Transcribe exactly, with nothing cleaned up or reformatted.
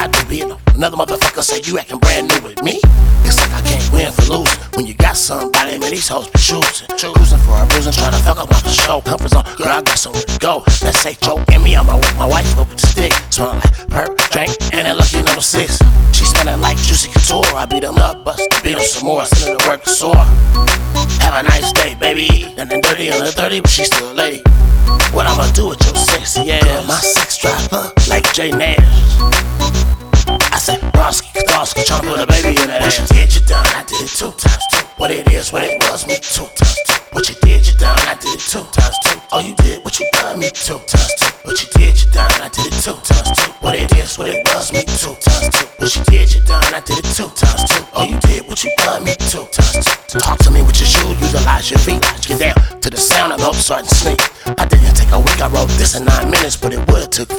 I do be another motherfucker say you acting brand new with me. It's like I can't win for losing. When you got somebody, man, these hoes be choosing. Choosing for a bruising, trying to fuck up my show. Comfort zone, girl, I got somewhere to go. Let's say choking me, I'ma wake my wife up with the stick. Smelling like perp, drink, and that lucky number six. She smelling like Juicy Couture. I beat them up, bust the beat them some more. Send her to work sore. Have a nice day, baby. And then dirty on the thirty, but she still late. What I'ma do with your sexy ass? My sex drive up like Jay Nash. I said, Roski, Kowalski, tryna put a baby in that ass. What you did, you done, I did it two times two. What it is, what it was, me two times two. What you did, you done, I did it two times two. Oh, you did what you done, me two times two. What you did, you done, I did it two times two. What it is, what it was, me two times two. What you did, you done, I did it two times two. Oh, you did what you done, me two times two. Talk to me with your shoe, utilize your feet. Get down to the sound of hope, starting to sneak. I didn't take a week, I wrote this in nine minutes, but it would've took